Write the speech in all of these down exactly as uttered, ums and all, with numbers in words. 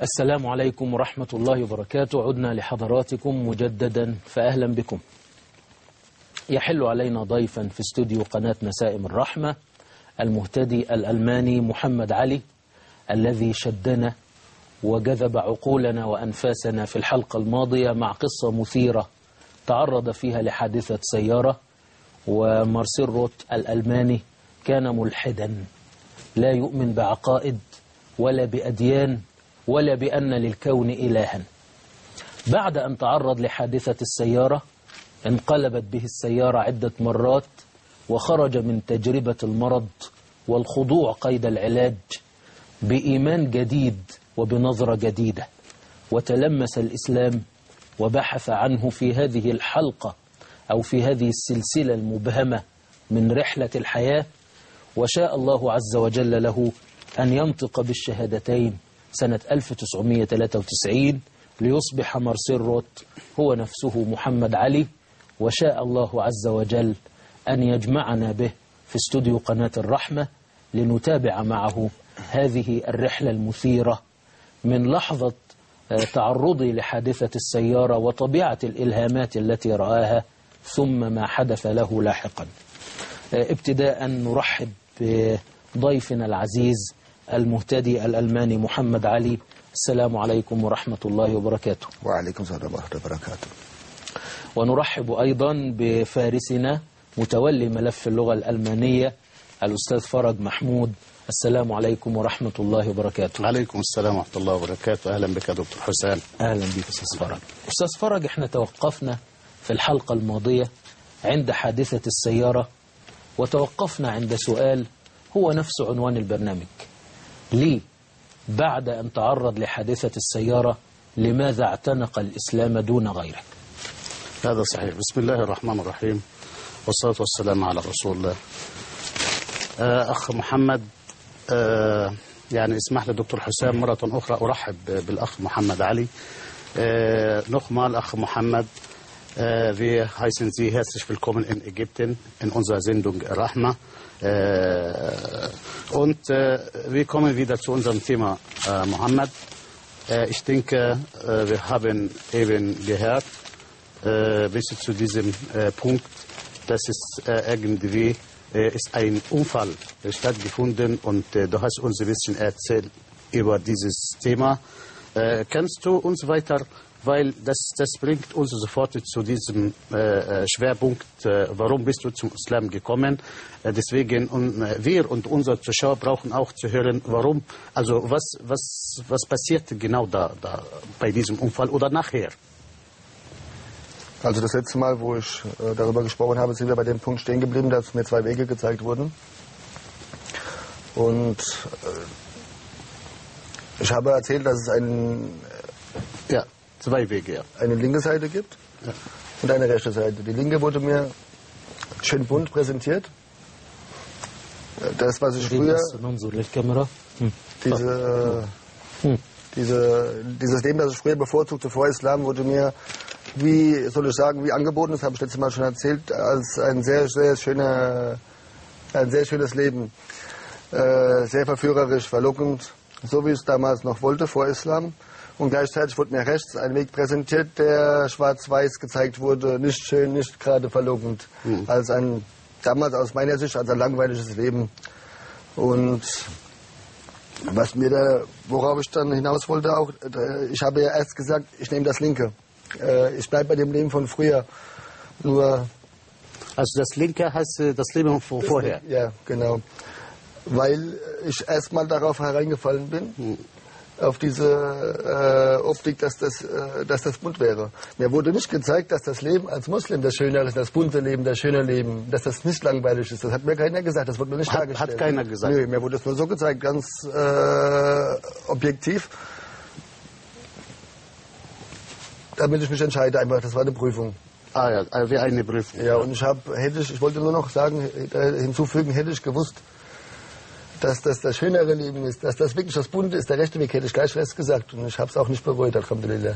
السلام عليكم ورحمة الله وبركاته. عدنا لحضراتكم مجددا فأهلا بكم. يحل علينا ضيفا في استوديو قناة نسائم الرحمة المهتدي الألماني محمد علي، الذي شدنا وجذب عقولنا وأنفاسنا في الحلقة الماضية مع قصة مثيرة تعرض فيها لحادثة سيارة، ومارسيل روت الألماني كان ملحدا لا يؤمن بعقائد ولا بأديان ولا بأن للكون إلها. بعد أن تعرض لحادثة السيارة انقلبت به السيارة عدة مرات، وخرج من تجربة المرض والخضوع قيد العلاج بإيمان جديد وبنظرة جديدة، وتلمس الإسلام وبحث عنه في هذه الحلقة أو في هذه السلسلة المبهمة من رحلة الحياة. وشاء الله عز وجل له أن ينطق بالشهادتين سنة ألف وتسعمائة وثلاثة وتسعين ليصبح مارسيل روت هو نفسه محمد علي، وشاء الله عز وجل أن يجمعنا به في استوديو قناة الرحمة لنتابع معه هذه الرحلة المثيرة من لحظة تعرضي لحادثة السيارة وطبيعة الإلهامات التي رآها ثم ما حدث له لاحقا. ابتداء نرحب بضيفنا العزيز المهتدي الألماني محمد علي. السلام عليكم ورحمة الله وبركاته. وعليكم السلام ورحمة الله وبركاته. ونرحب أيضا بفارسنا متولي ملف اللغة الألمانية الأستاذ فرج محمود. السلام عليكم ورحمة الله وبركاته. عليكم السلام ورحمة الله وبركاته. أهلا بك دكتور حسام. أهلا بك أستاذ فرج. أستاذ فرج، احنا توقفنا في الحلقة الماضية عند حادثة السيارة، وتوقفنا عند سؤال هو نفس عنوان البرنامج: ليه بعد أن تعرض لحادثة السيارة لماذا اعتنق الإسلام دون غيره؟ هذا صحيح. بسم الله الرحمن الرحيم، والصلاة والسلام على رسول الله. آه أخ محمد، آه يعني اسمح لي دكتور حسام مرة أخرى أرحب بالأخ محمد علي. آه nochmal أخ محمد, äh, wir heißen Sie herzlich willkommen in Ägypten in unserer Sendung Rahma. Äh, und äh, wir kommen wieder zu unserem Thema, äh, Mohammed. Äh, ich denke, äh, wir haben eben gehört, äh, bis zu diesem äh, Punkt, dass es äh, irgendwie äh, ist ein Unfall stattgefunden, und äh, du hast uns ein bisschen erzählt über dieses Thema. Äh, kannst du uns weiter, weil das, das bringt uns sofort zu diesem äh, Schwerpunkt, äh, warum bist du zum Islam gekommen? Äh, deswegen, und, äh, wir und unsere Zuschauer brauchen auch zu hören, warum, also was, was, was passiert genau da, da bei diesem Unfall oder nachher? Also das letzte Mal, wo ich äh, darüber gesprochen habe, sind wir bei dem Punkt stehen geblieben, dass mir zwei Wege gezeigt wurden. Und äh, ich habe erzählt, dass es einen, äh, ja, zwei Wege, ja. eine linke Seite gibt, ja, und eine rechte Seite. Die linke wurde mir schön bunt präsentiert. Das, was ich früher... Hm. Diese, hm. diese, dieses Leben, das ich früher bevorzugte vor Islam, wurde mir, wie soll ich sagen, wie angeboten, das habe ich letztes Mal schon erzählt, als ein sehr, sehr, schöner, ein sehr schönes Leben. Äh, sehr verführerisch, verlockend, so wie ich es damals noch wollte vor Islam. Und gleichzeitig wurde mir rechts ein Weg präsentiert, der schwarz-weiß gezeigt wurde, nicht schön, nicht gerade verlockend, mhm. als ein, damals aus meiner Sicht, als ein langweiliges Leben. Und was mir da, worauf ich dann hinaus wollte auch, ich habe ja erst gesagt, ich nehme das Linke. Ich bleibe bei dem Leben von früher. Nur. Also das Linke heißt das Leben von vorher? Ja, genau. Weil ich erstmal darauf hereingefallen bin, mhm. auf diese äh, Optik, dass das, äh, dass das bunt wäre. Mir wurde nicht gezeigt, dass das Leben als Muslim das Schöne ist, das bunte Leben, das schöne Leben, dass das nicht langweilig ist. Das hat mir keiner gesagt, das wurde mir nicht hat, dargestellt. Hat keiner gesagt? Nö, mir wurde es nur so gezeigt, ganz äh, objektiv, damit ich mich entscheide. Einfach, das war eine Prüfung. Ah ja, wie eine Prüfung. Ja, und ich, hab, hätte ich, ich wollte nur noch sagen, hinzufügen, hätte ich gewusst, dass das das schönere Leben ist, dass das wirklich das Bunte ist, der rechte Weg, hätte ich gleich fest gesagt. Und ich habe es auch nicht bereut, alhamdulillah.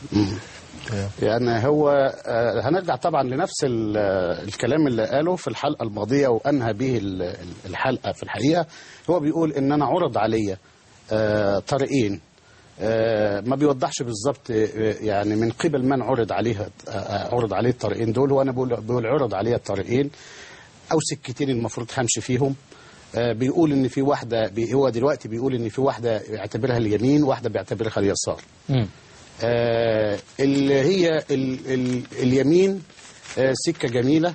يعني هو هنرجع طبعا لنفس الكلام اللي قاله في الحلقة الماضية وأنهى به الحلقة. في الحقيقة هو بيقول إن أنا عرض علي طريقين، آه، ما بيوضحش بالظبط آه، يعني من قبل من عرض عليها آه، عرض عليه الطريقين دول. وانا بقول بقول عرض عليه الطريقين او سكتين المفروض همشي فيهم. آه، بيقول ان في واحده بي هو دلوقتي بيقول ان في واحده بيعتبرها اليمين، واحده بيعتبرها اليسار. آه، اللي هي ال ال اليمين آه، سكه جميله.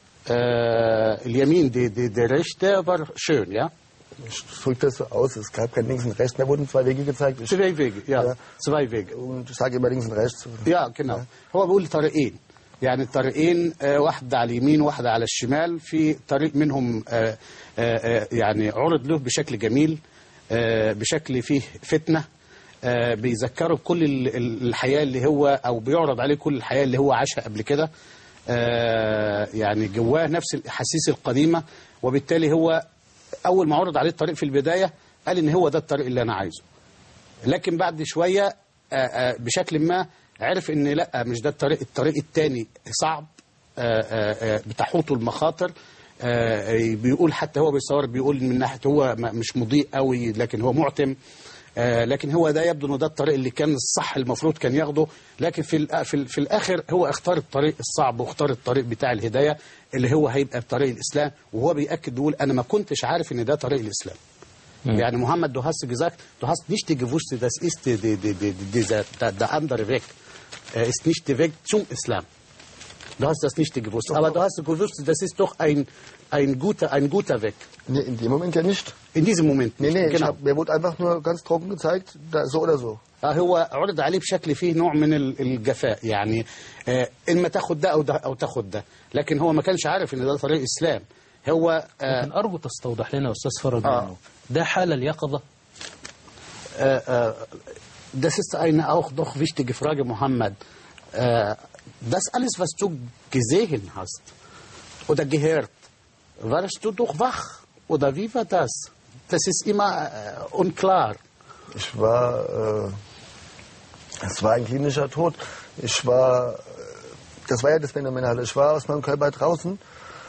آه، اليمين دي دي دي rechte war schön, ja. Ich drücke das so aus, es gab kein Links und Rechts, da wurden zwei Wege gezeigt. Ich, Zwei Wege, ja, Ja. zwei Wege. und ich sage immer links und rechts. يا genau. هو بيقول طريقين، يعني الطريقين آه، واحدة على اليمين واحدة على الشمال. في طريق منهم آه، آه، آه، يعني عرض له بشكل جميل، آه، بشكل فيه فتنة، آه، بيذكره بكل ال- ال- الحياة اللي هو أو بيعرض عليه كل الحياة اللي هو عاشها قبل كده. آه، يعني جواه نفس الأحاسيس القديمة، وبالتالي هو أول ما عرض عليه الطريق في البداية قال إن هو ده الطريق اللي أنا عايزه. لكن بعد شوية آه، آه، بشكل ما عرف ان لا، مش ده الطريق، الطريق الثاني صعب، آه، آه، آه، بتحوطه المخاطر. آه، بيقول حتى هو بيصور بيقول من ناحيه هو م- مش مضيء قوي، لكن هو معتم. آه، لكن هو ده يبدو انه ده الطريق اللي كان الصح المفروض كان ياخده. لكن في الآ- في, ال- في الاخر هو اختار الطريق الصعب، واختار الطريق بتاع الهدايه اللي هو هيبقى طريق الاسلام. وهو بياكد بيقول انا ما كنتش عارف ان ده طريق الاسلام. Yani Mohammed, du hast gesagt, du hast nicht gewusst, das ist die, die, die, die, dieser, der, der andere Weg. Er ist nicht der Weg zum Islam. Du hast das nicht gewusst. Aber du hast gewusst, das ist doch ein, ein, guter, ein guter Weg. Nee, in dem Moment ja nicht. In diesem Moment Nee, nicht. nee, ich genau. hab, mir wurde einfach nur ganz trocken gezeigt, da, so oder so. هو عرض عليه بشكل فيه نوع من ال- الجفاء، يعني آه، إما تاخد ده أو ده أو تاخد ده. لكن هو ما كانش عارف إن ده طريق إسلام. هو آه، لكن أرجو تستوضح لنا أستاذ فرج آه. منه ده حال اليقظة. Äh, äh, das ist eine auch doch wichtige Frage, Mohammed. Äh, das alles, was du gesehen hast oder gehört, warst du doch wach? Oder wie war das? Das ist immer äh, unklar. Ich war, äh, es war ein klinischer Tod. Ich war, äh, das war ja das Phänomenale. Ich war aus meinem Körper draußen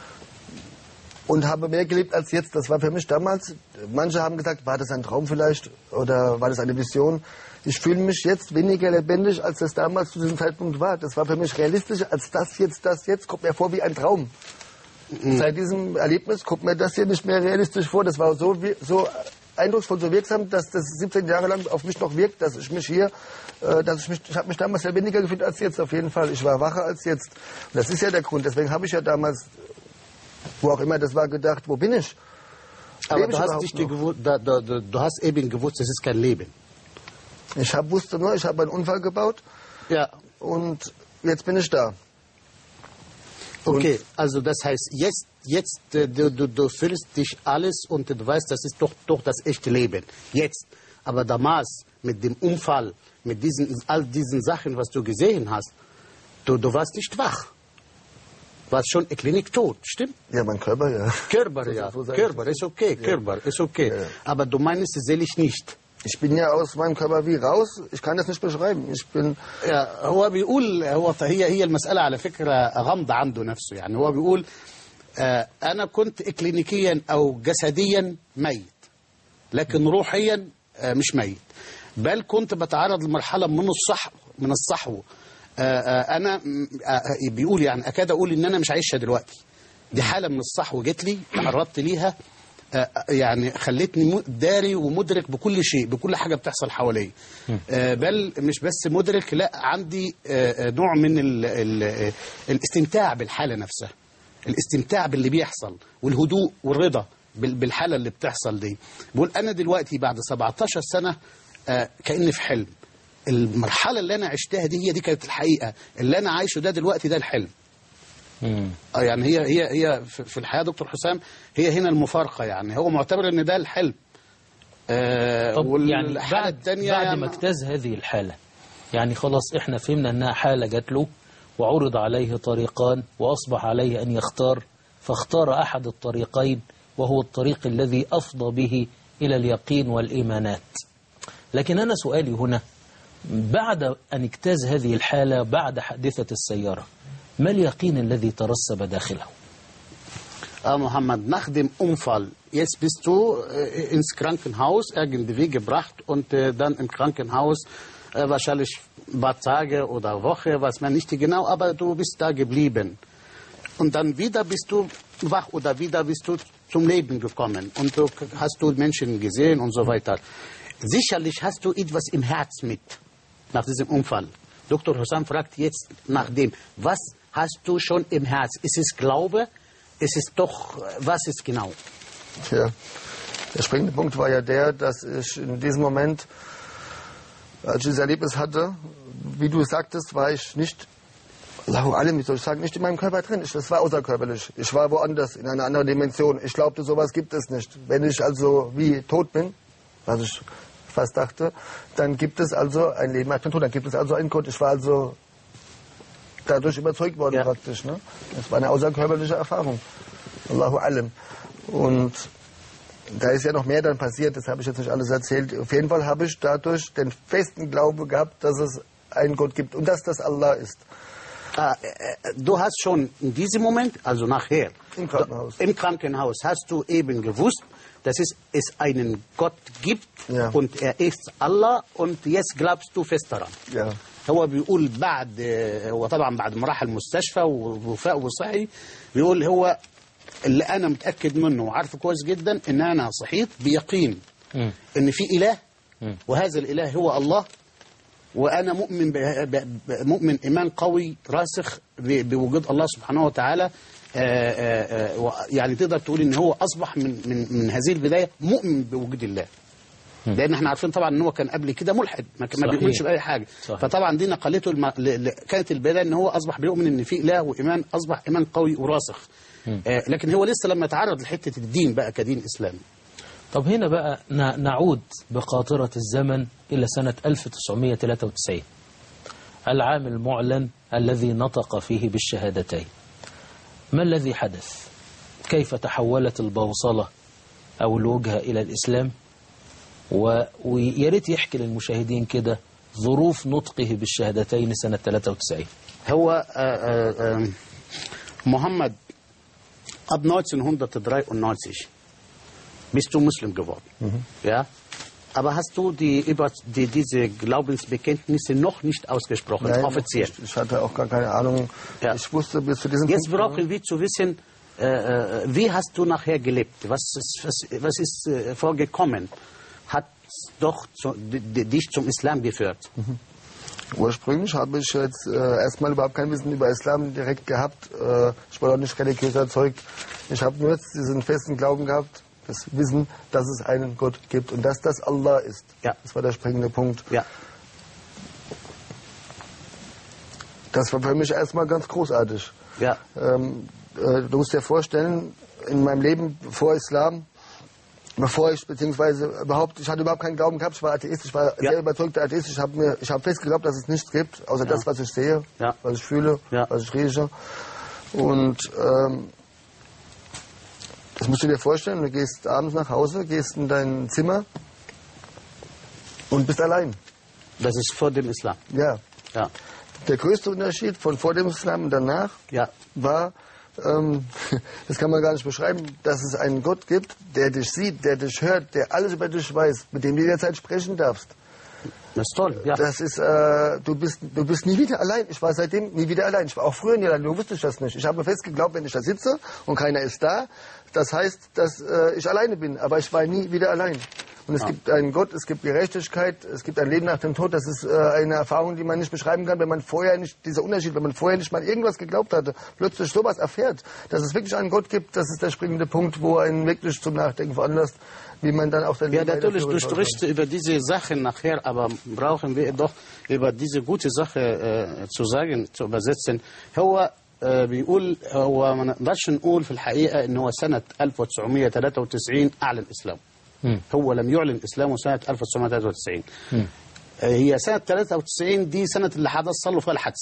und habe mehr gelebt als jetzt. Das war für mich damals, manche haben gesagt, war das ein Traum vielleicht oder war das eine Vision? Ich fühle mich jetzt weniger lebendig, als das damals zu diesem Zeitpunkt war. Das war für mich realistischer als das jetzt. Das jetzt kommt mir vor wie ein Traum. Mhm. Seit diesem Erlebnis kommt mir das hier nicht mehr realistisch vor. Das war so, wie- so eindrucksvoll, so wirksam, dass das siebzehn Jahre lang auf mich noch wirkt, dass ich mich hier, äh, dass ich mich, ich habe mich damals lebendiger gefühlt als jetzt auf jeden Fall. Ich war wacher als jetzt. Und das ist ja der Grund. Deswegen habe ich ja damals, wo auch immer das war, gedacht, wo bin ich? Aber Lebe du ich hast, überhaupt dich noch? gewusst, da, da, da, du hast eben gewusst, das ist kein Leben. Ich hab, wusste nur, ich habe einen Unfall gebaut Ja, und jetzt bin ich da. okay. Also das heißt, jetzt, jetzt äh, du, du, du fühlst dich alles und du weißt, das ist doch, doch das echte Leben. Jetzt. Aber damals mit dem Unfall, mit diesen, all diesen Sachen, was du gesehen hast, du, du warst nicht wach. Du warst schon Klinik tot, stimmt? Ja, mein Körper, ja. Körper, So- ja. so sag ich Körper das. ist okay, Körper ist okay. Ja. Aber du meinst seelisch nicht. Ich bin ja aus meinem Körper wie raus. Ich kann das nicht beschreiben. Ich bin, يا هو بيقول هو هي هي المسألة على فكرة غامضة عنده نفسه. يعني هو بيقول آه أنا كنت إكلينيكيا أو جسديا ميت، لكن روحيا آه مش ميت، بل كنت بتعرض لمرحلة من الصحو من الصحو. آه آه أنا م- آه بيقول يعني أكاد أقول إن أنا مش عايشها دلوقتي. دي حالة من الصحو جت لي، تعرضت ليها، آه، يعني خلتني م- داري ومدرك بكل شيء، بكل حاجة بتحصل حواليا. آه، بل مش بس مدرك، لا عندي آه، آه، نوع من ال ال آه، الاستمتاع بالحالة نفسها، الاستمتاع باللي بيحصل والهدوء والرضا بال- بالحالة اللي بتحصل دي. بقول أنا دلوقتي بعد سبعتاشر سنة آه، كأني في حلم. المرحلة اللي أنا عشتها دي هي دي كانت الحقيقة، اللي أنا عايشه ده دلوقتي ده الحلم. مم. اه يعني هي هي هي في في الحياه دكتور حسام، هي هنا المفارقه. يعني هو معتبر ان ده الحلم. آه طب يعني والحاله بعد, الثانيه بعد ما اجتاز هذه الحالة، يعني خلاص احنا فهمنا انها حالة جات له وعرض عليه طريقان وأصبح عليه أن يختار، فاختار أحد الطريقين وهو الطريق الذي أفضى به إلى اليقين والإيمانات. لكن أنا سؤالي هنا، بعد أن اجتاز هذه الحالة بعد حادثة السيارة، ما اليقين الذي ترسب داخله؟ Ah, Mohammed, nach dem Unfall, jetzt bist du äh, ins Krankenhaus irgendwie gebracht und äh, dann im Krankenhaus äh, wahrscheinlich ein paar Tage oder Woche, weiß man nicht genau, aber du bist da geblieben. Und dann wieder bist du wach oder wieder bist du zum Leben gekommen und du hast du Menschen gesehen und so weiter. Sicherlich hast du etwas im Herz mit nach diesem Unfall. Doktor Hussam fragt jetzt nach dem, was hast du schon im Herz? Ist es Glaube? Ist es doch, was ist genau? Ja, der springende Punkt war ja der, dass ich in diesem Moment, als ich dieses Erlebnis hatte, wie du sagtest, war ich nicht, Allahu Alim, wie soll ich sagen, nicht in meinem Körper drin. Ich, das war außerkörperlich. Ich war woanders, in einer anderen Dimension. Ich glaubte, sowas gibt es nicht. Wenn ich also wie tot bin, was ich fast dachte, dann gibt es also ein Leben nach dem Tod, dann gibt es also einen Gott. Ich war also dadurch überzeugt worden, ja, praktisch. Ne? Das war eine außerkörperliche Erfahrung. Allahu Alim. Und da ist ja noch mehr dann passiert, das habe ich jetzt nicht alles erzählt. Auf jeden Fall habe ich dadurch den festen Glaube gehabt, dass es einen Gott gibt und dass das Allah ist. Ah, äh, du hast schon in diesem Moment, also nachher, im Krankenhaus, im Krankenhaus hast du eben gewusst, dass es, es einen Gott gibt, ja, und er ist Allah, und jetzt glaubst du fest daran. Ja. هو بيقول بعد هو طبعا بعد ما راح المستشفى ووفاء وصحي بيقول هو اللي انا متاكد منه وعارفه كويس جدا ان انا صحيت بيقين م. ان في اله م. وهذا الاله هو الله، وانا مؤمن مؤمن ايمان قوي راسخ بوجود الله سبحانه وتعالى. يعني تقدر تقول ان هو اصبح من من من هذه البدايه مؤمن بوجود الله، لان احنا عارفين طبعا ان هو كان قبل كده ملحد، ما, ما بيؤمنش باي حاجه. صحيح. فطبعا دي نقلته الم... ل... كانت البدايه ان هو اصبح بيؤمن ان في اله وايمان، اصبح ايمان قوي وراسخ. آه لكن هو لسه لما تعرض لحته الدين بقى كدين اسلامي. طب هنا بقى نعود بقاطره الزمن الى سنه ألف وتسعمائة وثلاثة وتسعين، العام المعلن الذي نطق فيه بالشهادتين. ما الذي حدث؟ كيف تحولت البوصله او الوجهه الى الاسلام؟ ويا ريت يحكي للمشاهدين كده ظروف نطقه بالشهادتين سنة ثلاثة وتسعين. هو Mohammed, ab neunzehnhundertdreiundneunzig bist du Muslim geworden. Mhm. Ja? Aber hast du die, über die, diese Glaubensbekenntnisse noch nicht ausgesprochen, Nein, offiziell? Ich, ich hatte auch gar keine Ahnung. Ja. Ich wusste bis zu diesem Jetzt Punkt brauchen wir zu wissen, äh, wie hast du nachher gelebt? Was ist, was, was ist äh, vorgekommen? Hat doch zu, dich zum Islam geführt? Mhm. Ursprünglich habe ich jetzt äh, erstmal überhaupt kein Wissen über Islam direkt gehabt. Äh, ich war auch nicht religiös erzeugt. Ich habe nur jetzt diesen festen Glauben gehabt, das Wissen, dass es einen Gott gibt und dass das Allah ist. Ja. Das war der springende Punkt. Ja. Das war für mich erstmal ganz großartig. Ja. Ähm, äh, du musst dir vorstellen, in meinem Leben vor Islam, bevor ich, beziehungsweise überhaupt, ich hatte überhaupt keinen Glauben gehabt, ich war Atheist, ich war ja. sehr überzeugter Atheist, ich habe mir, ich habe fest geglaubt, dass es nichts gibt, außer ja. das, was ich sehe, ja. was ich fühle, ja. was ich rieche. Und ähm, das musst du dir vorstellen, du gehst abends nach Hause, gehst in dein Zimmer und bist allein. Das ist vor dem Islam? Ja. ja. Der größte Unterschied von vor dem Islam und danach ja. war, ähm, das kann man gar nicht beschreiben, dass es einen Gott gibt, der dich sieht, der dich hört, der alles über dich weiß, mit dem du jederzeit sprechen darfst. Das ist toll, ja. Das ist, äh, du bist, du bist nie wieder allein. Ich war seitdem nie wieder allein. Ich war auch früher nie allein, nur wusste ich das nicht. Ich habe fest geglaubt, wenn ich da sitze und keiner ist da, das heißt, dass äh, ich alleine bin. Aber ich war nie wieder allein. Und es ja. gibt einen Gott, es gibt Gerechtigkeit, es gibt ein Leben nach dem Tod. Das ist äh, eine Erfahrung, die man nicht beschreiben kann, wenn man vorher nicht, dieser Unterschied, wenn man vorher nicht mal irgendwas geglaubt hatte, plötzlich sowas erfährt, dass es wirklich einen Gott gibt, das ist der springende Punkt, wo einen wirklich zum Nachdenken veranlasst, wie man dann auch sein Ja, Leben natürlich, du sprichst über diese Sachen nachher, aber brauchen wir doch über diese gute Sache äh, zu sagen, zu übersetzen. هو بيقول هو ما نقدرش نقول في الحقيقة إن هو سنة ألف وتسعمائة وثلاثة وتسعين أعلن إسلامه. هو لم يعلن إسلامه سنة ألف وتسعمائة وثلاثة وتسعين. هي سنة ثلاثة وتسعين دي سنة اللي حدث له فيها الحادث.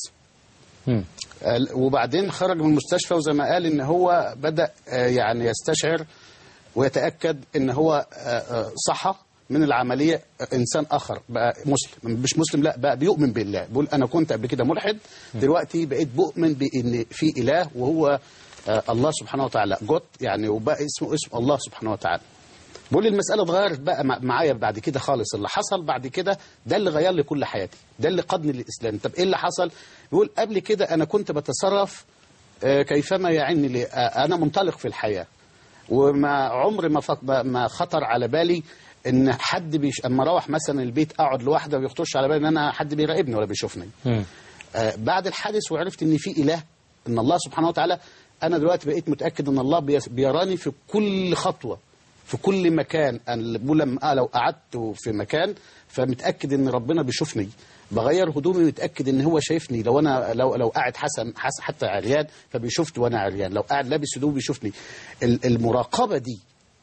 وبعدين خرج من المستشفى وزي ما قال إن هو بدأ يعني يستشعر ويتأكد إن هو صحى من العملية إنسان آخر بقى مسلم، مش مسلم لا بقى بيؤمن بالله. بيقول أنا كنت قبل كده ملحد، دلوقتي بقيت بؤمن بإن في إله وهو آه الله سبحانه وتعالى جوت يعني، وبقى اسمه اسم الله سبحانه وتعالى. بقول لي المسألة اتغيرت بقى معايا بعد كده خالص، اللي حصل بعد كده ده اللي غير لي كل حياتي، ده اللي قادني للإسلام. طب إيه اللي حصل؟ بيقول قبل كده أنا كنت بتصرف كيفما يعني لي، أنا منطلق في الحياة، وما عمر ما ما خطر على بالي إن حد بيش أما أروح مثلا البيت أقعد لوحده ويخطرش على بالي إن أنا حد بيراقبني ولا بيشوفني. آه بعد الحادث وعرفت إن في إله، إن الله سبحانه وتعالى، أنا دلوقتي بقيت متأكد إن الله بيراني في كل خطوة في كل مكان. أنا لما لو قعدت في مكان فمتأكد إن ربنا بيشوفني، بغير هدومي متأكد إن هو شايفني، لو أنا لو لو قاعد حسن حس حتى عريان فبيشوفني وأنا عريان، لو قاعد لابس هدوم بيشوفني. المراقبة دي،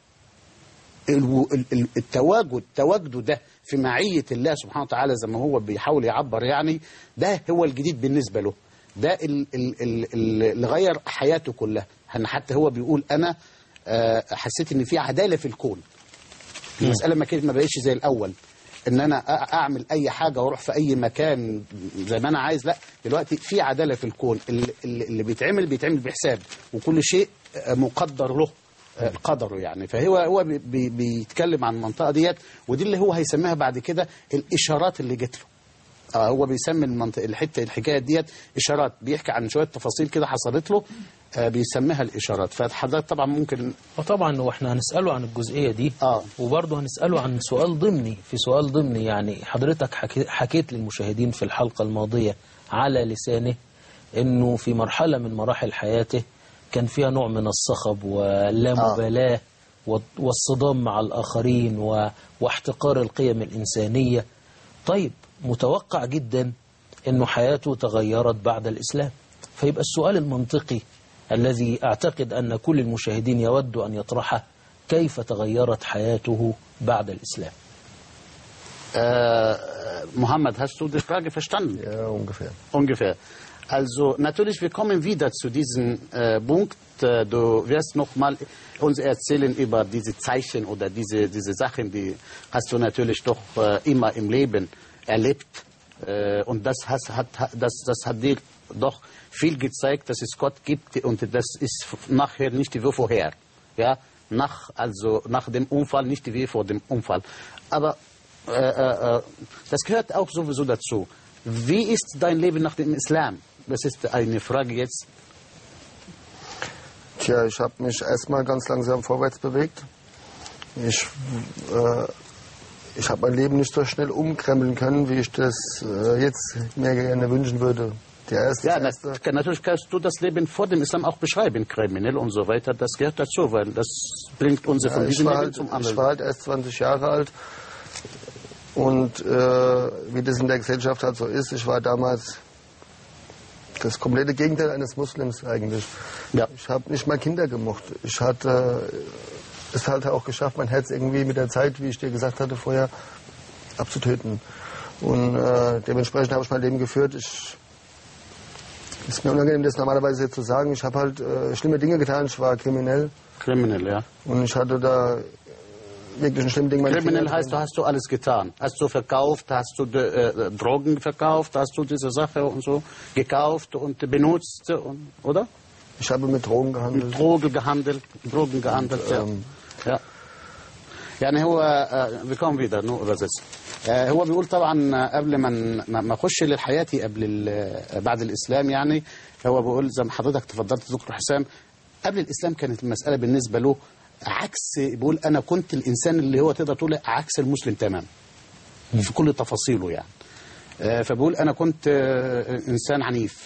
التواجد تواجده ده في معية الله سبحانه وتعالى زي ما هو بيحاول يعبر يعني، ده هو الجديد بالنسبة له، ده اللي غير حياته كلها. حتى هو بيقول أنا حسيت ان في عداله في الكون. المساله ما كانت ما بقتش زي الاول ان انا اعمل اي حاجه واروح في اي مكان زي ما انا عايز، لا دلوقتي في عداله في الكون، اللي, اللي بيتعمل بيتعمل بحساب، وكل شيء مقدر له قدره يعني. فهو هو بي بيتكلم عن المنطقه ديت، ودي اللي هو هيسميها بعد كده الاشارات اللي جت له. آه هو بيسمي المنطقه الحته الحكايه ديت اشارات، بيحكي عن شويه تفاصيل كده حصلت له آه بيسميها الاشارات. فحضرتك طبعا ممكن وطبعا واحنا هنساله عن الجزئيه دي آه. وبرضه هنساله عن سؤال ضمني في سؤال ضمني يعني. حضرتك حكي حكيت للمشاهدين في الحلقه الماضيه على لسانه انه في مرحله من مراحل حياته كان فيها نوع من الصخب واللامبالاه آه. والصدام مع الاخرين واحتقار القيم الانسانيه. طيب متوقع جدا أنه حياته تغيرت بعد الإسلام، فيبقى السؤال المنطقي الذي أعتقد أن كل المشاهدين يودوا أن يطرحه: كيف تغيرت حياته بعد الإسلام؟ äh, Mohammed, hast du die Frage verstanden? Ja, ungefähr. Ungefähr. Also natürlich, wir kommen wieder zu diesem äh, Punkt. Äh, du wirst noch mal uns erzählen über diese Zeichen oder diese, diese Sachen, die hast du natürlich doch äh, immer im Leben erlebt. Äh, und das, has, hat, das, das hat dir doch viel gezeigt, dass es Gott gibt, und das ist nachher nicht wie vorher. Ja? Nach, also nach dem Unfall, nicht wie vor dem Unfall. Aber äh, äh, das gehört auch sowieso dazu. Wie ist dein Leben nach dem Islam? Das ist eine Frage jetzt. Tja, ich habe mich erstmal ganz langsam vorwärts bewegt. Ich, äh, ich habe mein Leben nicht so schnell umkrempeln können, wie ich das äh, jetzt mir gerne wünschen würde. Die erste, ja, erste das, natürlich kannst du das Leben vor dem Islam auch beschreiben, kriminell und so weiter. Das gehört dazu, weil das bringt uns ja, von diesem Leben halt, zum anderen. Ich war halt erst zwanzig Jahre alt. Und äh, wie das in der Gesellschaft halt so ist, ich war damals das komplette Gegenteil eines Muslims eigentlich. Ja. Ich habe nicht mal Kinder gemocht. Ich hatte es halt auch geschafft, mein Herz irgendwie mit der Zeit, wie ich dir gesagt hatte vorher, abzutöten. Und äh, dementsprechend habe ich mein Leben geführt. Ich ist mir unangenehm, das normalerweise jetzt zu sagen. Ich habe halt äh, schlimme Dinge getan. Ich war kriminell. Kriminell, ja. Und ich hatte da wirklich ein schlimmes Ding. Kriminell heißt, du hast du alles getan. Hast du verkauft, hast du äh, Drogen verkauft, hast du diese Sache und so gekauft und benutzt, und, oder? Ich habe mit Drogen gehandelt. Mit Drogen gehandelt, Drogen gehandelt, ja. ähm, ja. يعني هو بيكون فيدا نو بس هو بيقول طبعا قبل ما ما اخش للحياتي قبل بعد الاسلام يعني هو بيقول زي ما حضرتك تفضلت دكتور حسام قبل الاسلام كانت المساله بالنسبه له عكس بيقول انا كنت الانسان اللي هو تقدر تقول عكس المسلم تمام في كل تفاصيله يعني فبيقول انا كنت انسان عنيف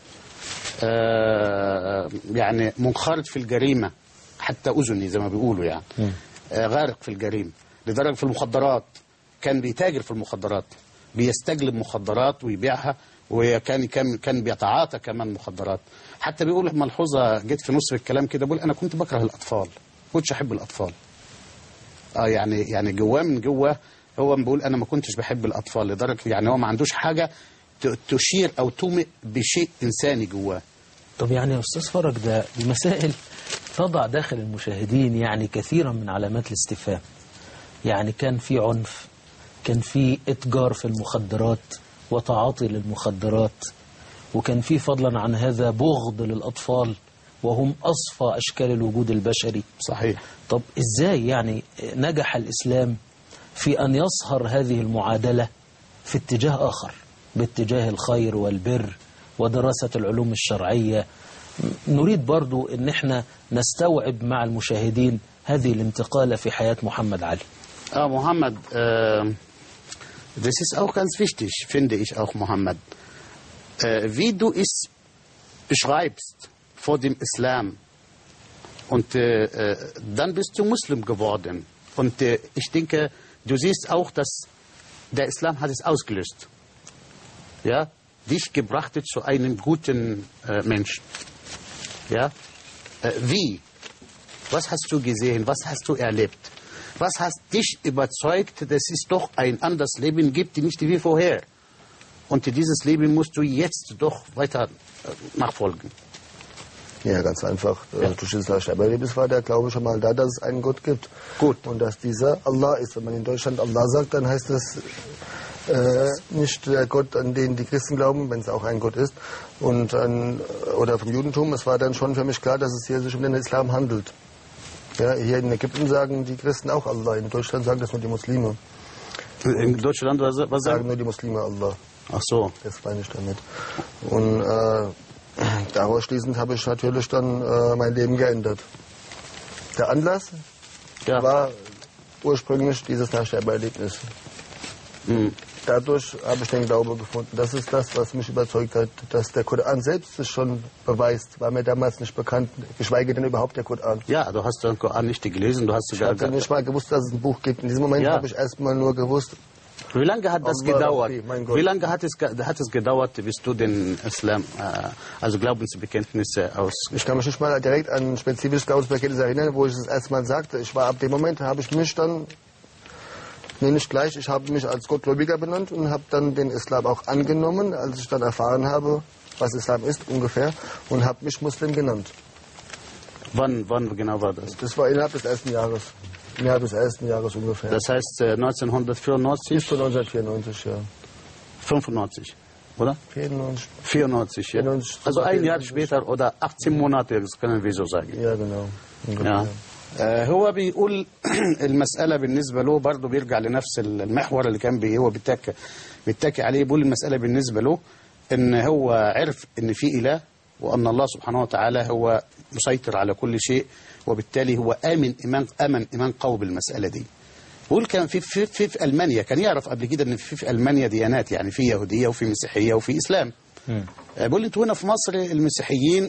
يعني منخرط في الجريمه حتى اذني زي ما بيقولوا يعني غارق في الجريمه لدرجه في المخدرات كان بيتاجر في المخدرات بيستجلب مخدرات ويبيعها وكان كان كان بيتعاطى كمان مخدرات حتى بيقول ملحوظه جت في نص الكلام كده بيقول انا كنت بكره الاطفال كنتش احب الاطفال اه يعني يعني جواه من جواه هو بيقول انا ما كنتش بحب الاطفال لدرجه يعني هو ما عندوش حاجه تشير او تومئ بشيء انساني جواه. طب يعني يا استاذ فرج ده دي مسائل تضع داخل المشاهدين يعني كثيرا من علامات الاستفهام. يعني كان في عنف، كان في اتجار في المخدرات وتعاطي للمخدرات، وكان في فضلا عن هذا بغض للأطفال وهم أصفى أشكال الوجود البشري. صحيح. طب إزاي يعني نجح الإسلام في أن يصهر هذه المعادلة في اتجاه آخر، باتجاه الخير والبر ودراسة العلوم الشرعية؟ نريد برضو أن احنا نستوعب مع المشاهدين هذه الانتقالة في حياة محمد علي. Ah, Mohammed, äh, das ist auch ganz wichtig, finde ich auch, Mohammed. Äh, wie du es beschreibst vor dem Islam und äh, äh, dann bist du Muslim geworden. Und äh, ich denke, du siehst auch, dass der Islam hat es ausgelöst. Ja, dich gebracht zu einem guten äh, Menschen. Ja, äh, wie? Was hast du gesehen? Was hast du erlebt? Was hat dich überzeugt, dass es doch ein anderes Leben gibt, nicht wie vorher? Und dieses Leben musst du jetzt doch weiter nachfolgen. Ja, ganz einfach. Ja. Durch das Sterberlebnis war der Glaube schon mal da, dass es einen Gott gibt. Gut. Und dass dieser Allah ist. Wenn man in Deutschland Allah sagt, dann heißt das äh, nicht der Gott, an den die Christen glauben, wenn es auch ein Gott ist. Und an, oder vom Judentum. Es war dann schon für mich klar, dass es hier sich um den Islam handelt. Ja, hier in Ägypten sagen die Christen auch Allah. In Deutschland sagen das nur die Muslime. In Deutschland was, was sagen nur die Muslime Allah. Ach so. Das meine ich damit. Und äh, daraus schließend habe ich natürlich dann äh, mein Leben geändert. Der Anlass ja. war ursprünglich dieses Nachsterberlebnis. Mhm. Dadurch habe ich den Glaube gefunden. Das ist das, was mich überzeugt hat, dass der Koran selbst es schon beweist. War mir damals nicht bekannt, geschweige denn überhaupt der Koran. Ja, du hast den Koran nicht gelesen. Du hast ich habe nicht mal gewusst, dass es ein Buch gibt. In diesem Moment ja. habe ich erst mal nur gewusst. Wie lange hat das Allah, gedauert? Okay, Wie lange hat es, hat es gedauert, bis du den Islam, äh, also Glaubensbekenntnisse aus... Ich kann mich nicht mal direkt an ein spezifisches Glaubensbekenntnis erinnern, wo ich es erst mal sagte. Ich war ab dem Moment, habe ich mich dann... Nee, nicht gleich. Ich habe mich als Gottgläubiger benannt und habe dann den Islam auch angenommen, als ich dann erfahren habe, was Islam ist ungefähr, und habe mich Muslim genannt. Wann, wann genau war das? Das war innerhalb des ersten Jahres. Innerhalb des ersten Jahres ungefähr. Das heißt äh, neunzehnhundertvierundneunzig? Bis zu neunzehnhundertvierundneunzig, ja. fünfundneunzig, oder? vierundneunzig. vierundneunzig, ja. vierundneunzig, also ein Jahr später oder achtzehn Monate, das können wir so sagen. Ja, genau. Ja. هو بيقول المسألة بالنسبة له برضه بيرجع لنفس المحور اللي كان بي هو بيتكي بيتكي عليه. بيقول المسألة بالنسبة له إن هو عرف إن في إله وأن الله سبحانه وتعالى هو مسيطر على كل شيء، وبالتالي هو آمن إيمان آمن إيمان قوي بالمسألة دي. بيقول كان في في في, في ألمانيا كان يعرف قبل كده إن في في ألمانيا ديانات، يعني في يهودية وفي مسيحية وفي إسلام. بيقول انتوا هنا في مصر المسيحيين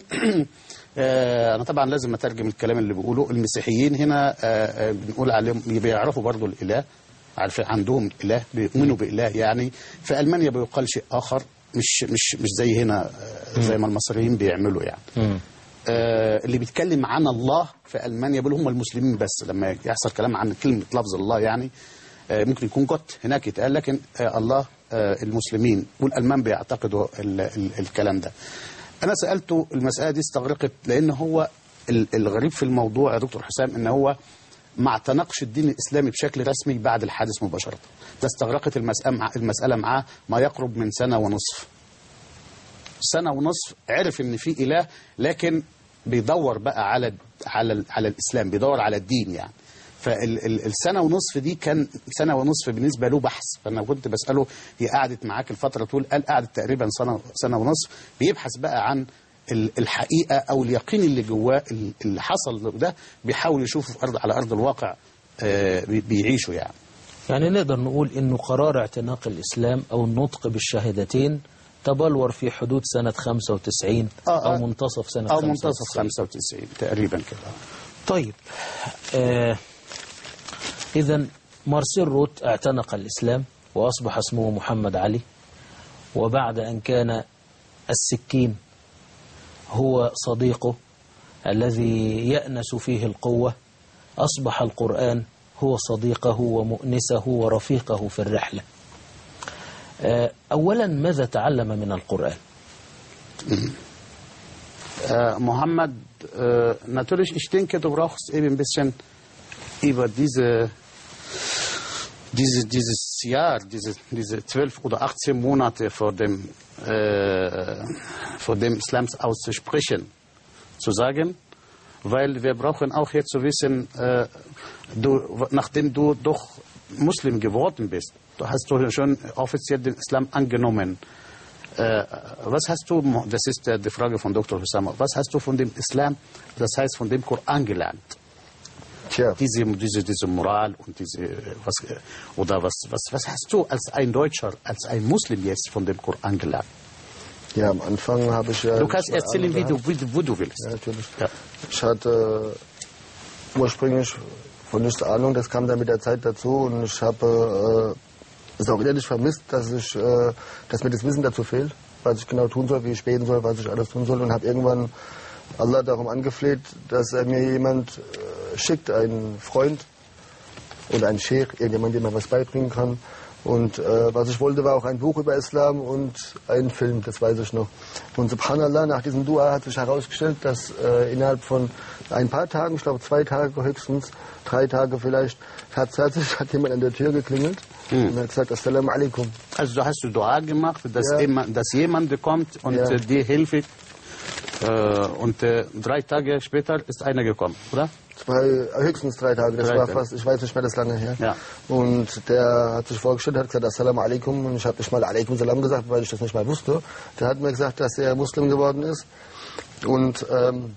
انا طبعا لازم اترجم الكلام اللي بيقوله. المسيحيين هنا بنقول عليهم بيعرفوا برضو الاله، عارفين عندهم اله، بيؤمنوا باله. يعني في المانيا بيقال شيء اخر، مش مش مش زي هنا زي ما المصريين بيعملوا يعني. اللي بيتكلم عن الله في المانيا بيقولوا هم المسلمين بس. لما يحصل كلام عن كلمه لفظ الله يعني ممكن يكون قط هناك يتقال، لكن الله المسلمين والألمان بيعتقدوا ال ال الكلام ده. أنا سألته المسألة دي استغرقت، لأن هو الغريب في الموضوع يا دكتور حسام إن هو ما اعتنقش الدين الإسلامي بشكل رسمي بعد الحادث مباشرة. ده استغرقت المسألة المسألة معاه ما يقرب من سنة ونصف. سنة ونصف عرف إن في إله، لكن بيدور بقى على على على الإسلام، بيدور على الدين يعني. فالسنة ونصف دي كان سنة ونصف بالنسبة له بحث. فأنا كنت بسأله هي قعدت معاك الفترة طول؟ قال قعدت تقريبا سنة سنة ونصف بيبحث بقى عن الحقيقة أو اليقين اللي جواه اللي حصل ده، بيحاول يشوفه في أرض على أرض الواقع بيعيشه يعني. يعني نقدر نقول إنه قرار اعتناق الإسلام أو النطق بالشهادتين تبلور في حدود سنة خمسة وتسعين أو منتصف سنة أو منتصف خمسة وتسعين تقريبا كده. طيب آه إذن مارسيل روت اعتنق الإسلام وأصبح اسمه محمد علي، وبعد أن كان السكين هو صديقه الذي يأنس فيه القوة، أصبح القرآن هو صديقه ومؤنسه ورفيقه في الرحلة. أولا ماذا تعلم من القرآن؟ Mohammed, äh, natürlich, ich denke, du brauchst eben ein bisschen über diese, diese, dieses Jahr, diese, diese zwölf oder achtzehn Monate vor dem, äh, vor dem Islams auszusprechen, zu sagen, weil wir brauchen auch hier zu wissen, äh, du, nachdem du doch Muslim geworden bist, du hast du schon offiziell den Islam angenommen. Äh, was hast du, das ist äh, die Frage von Doktor Hussam, was hast du von dem Islam, das heißt von dem Koran gelernt? Tja. Diese, diese, diese Moral und diese, was, oder was, was, was hast du als ein Deutscher, als ein Muslim jetzt von dem Koran gelernt? Ja, am Anfang habe ich ja... Du kannst erzählen, wie du, wie, wo du willst. Ja, natürlich. Ja. Ich hatte ursprünglich von nichts Ahnung, das kam dann mit der Zeit dazu und ich habe äh, es auch innerlich vermisst, dass, ich, äh, dass mir das Wissen dazu fehlt, was ich genau tun soll, wie ich beten soll, was ich alles tun soll und habe irgendwann Allah darum angefleht, dass er mir jemand äh, schickt, einen Freund oder einen Sheikh, irgendjemand, dem man was beibringen kann. Und äh, was ich wollte, war auch ein Buch über Islam und ein Film, das weiß ich noch. Und subhanallah, nach diesem Dua hat sich herausgestellt, dass äh, innerhalb von ein paar Tagen, ich glaube zwei Tage höchstens, drei Tage vielleicht, tatsächlich hat jemand an der Tür geklingelt hm. und hat gesagt, Assalamu alaikum. Also da hast du Dua gemacht, dass, ja. jemand, dass jemand kommt und ja. äh, dir hilft. Äh, und äh, drei Tage später ist einer gekommen, oder? Zwei, höchstens drei Tage, das drei war Tage. fast, ich weiß nicht mehr, das lange her. Ja. Und der hat sich vorgestellt, hat gesagt, Assalamu alaikum, und ich habe nicht mal alaikum salam gesagt, weil ich das nicht mal wusste. Der hat mir gesagt, dass er Muslim geworden ist. Und ähm,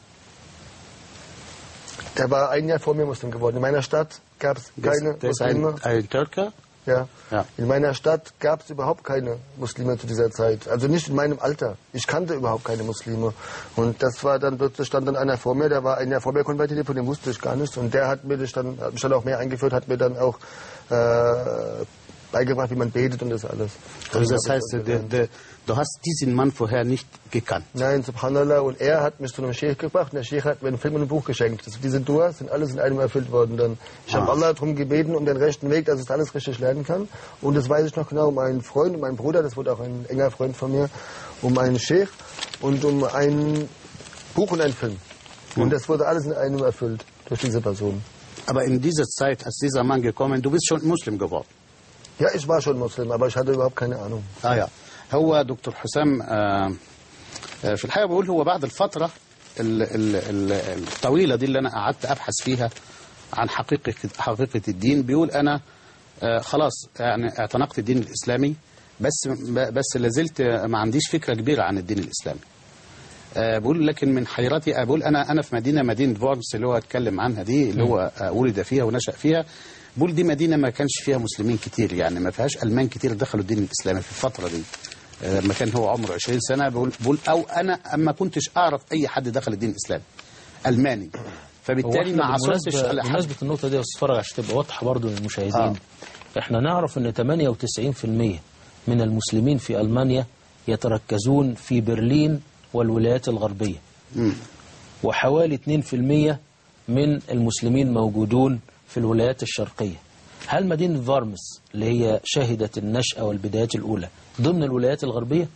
der war ein Jahr vor mir Muslim geworden. In meiner Stadt gab es keine das, das Muslime. Ist ein, ein Türke? Ja. Ja. In meiner Stadt gab es überhaupt keine Muslime zu dieser Zeit. Also nicht in meinem Alter. Ich kannte überhaupt keine Muslime. Und das war dann, plötzlich stand dann einer vor mir, der war ein Jahr vor mir konvertiert, von dem wusste ich gar nichts. Und der hat mir das dann, hat mich dann auch mehr eingeführt, hat mir dann auch äh, beigebracht, wie man betet und das alles. Also das heißt, de, de, du hast diesen Mann vorher nicht gekannt? Nein, subhanallah. Und er hat mich zu einem Sheikh gebracht und der Sheikh hat mir einen Film und ein Buch geschenkt. Das, diese Duas sind alles in einem erfüllt worden. Dann, ich ah. habe Allah darum gebeten, um den rechten Weg, dass ich alles richtig lernen kann. Und das weiß ich noch genau, um einen Freund, um einen Bruder, das wurde auch ein enger Freund von mir, um einen Sheikh und um ein Buch und einen Film. Hm. Und das wurde alles in einem erfüllt durch diese Person. Aber in dieser Zeit, als dieser Mann gekommen, du bist schon Muslim geworden? Ja, ich war schon Muslim, aber ich hatte überhaupt keine Ahnung. آه يا هو دكتور حسام آه في الحقيقة بقول هو بعد الفترة ال ال ال الطويلة دي اللي أنا قعدت أبحث فيها عن حقيقة حقيقة الدين بيقول أنا آه خلاص يعني اعتنقت الدين الإسلامي بس بس لازلت ما عنديش فكرة كبيرة عن الدين الإسلامي. آه بقول لكن من حيرتي بقول أنا أنا في مدينة مدينة فورمس اللي هو اتكلم عنها دي اللي هو آه ولد فيها ونشأ فيها. بقول دي مدينة ما كانش فيها مسلمين كتير يعني ما فيهاش ألمان كتير دخلوا الدين الإسلامي في الفترة دي لما كان هو عمره عشرين سنة بقول, بقول أو أنا أما كنتش أعرف أي حد دخل الدين الإسلامي ألماني فبالتالي ما عصرتش على حد. بمناسبة النقطة دي أستفرج عشان تبقى واضحة برضو للمشاهدين آه. إحنا نعرف أن ثمانية وتسعين بالمئة من المسلمين في ألمانيا يتركزون في برلين والولايات الغربية م. وحوالي اثنين بالمئة من المسلمين موجودون في الولايات الشرقية. هل مدينة فارمس اللي هي شهدت النشأة والبدايات الأولى ضمن الولايات الغربية؟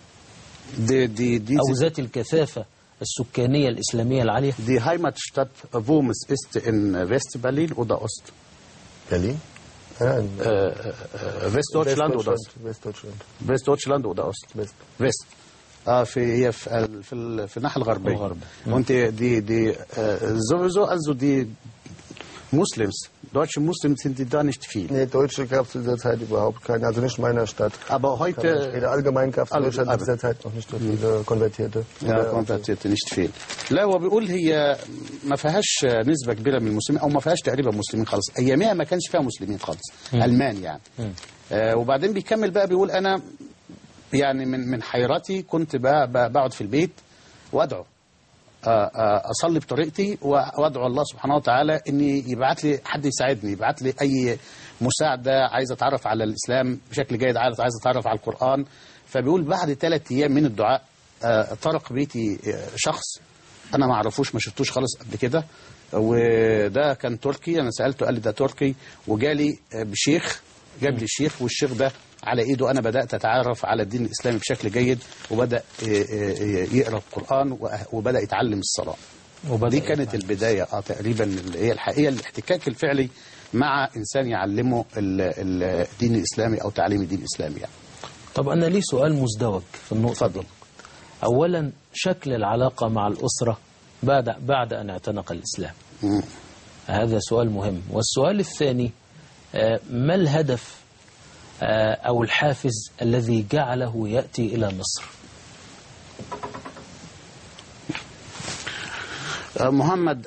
دي دي دي أو ذات الكثافة السكانية الإسلامية العالية؟ Die Heimatstadt Worms ist in West-Berlin oder Ost? Berlin? Ja, in äh, äh, Westdeutschland oder Ost? Westdeutschland. Westdeutschland oder Ost? West. West. اه في هي في في, في الناحيه الغربيه الغرب. وانت دي دي sowieso also die Muslims deutsche Muslims sind die da nicht viel. Nee, Deutsche gab es zu dieser Zeit überhaupt keine, also nicht in meiner Stadt. Aber heute allgemein gab es in Deutschland zu dieser Zeit noch nicht so viele Konvertierte. Ja, Konvertierte nicht viel. لا هو بيقول هي ما فيهاش نسبه كبيره من المسلمين او ما فيهاش تقريبا مسلمين خالص ايامها ما كانش فيها مسلمين خالص المان يعني آه وبعدين بيكمل بقى بيقول انا يعني من من حيرتي كنت بقعد في البيت وادعو اصلي بطريقتي وادعو الله سبحانه وتعالى اني يبعت لي حد يساعدني يبعت لي اي مساعده عايز اتعرف على الاسلام بشكل جيد عايز عايز اتعرف على القران. فبيقول بعد ثلاث ايام من الدعاء طرق بيتي شخص انا ما اعرفوش ما شفتوش خالص قبل كده وده كان تركي. انا سالته قال لي ده تركي وجالي بشيخ جاب لي الشيخ والشيخ ده على ايده انا بدات اتعرف على الدين الاسلامي بشكل جيد وبدا يقرا القران وبدا يتعلم الصلاه. ودي كانت البدايه اه تقريبا اللي هي الحقيقه الاحتكاك الفعلي مع انسان يعلمه الدين الاسلامي او تعليم الدين الاسلامي يعني. طب انا لي سؤال مزدوج في النقطه دي. أولا شكل العلاقة مع الأسرة بعد بعد أن اعتنق الإسلام. مم. هذا سؤال مهم. والسؤال الثاني آه، ما الهدف آه، أو الحافز الذي جعله يأتي إلى مصر؟ Äh, Mohammed,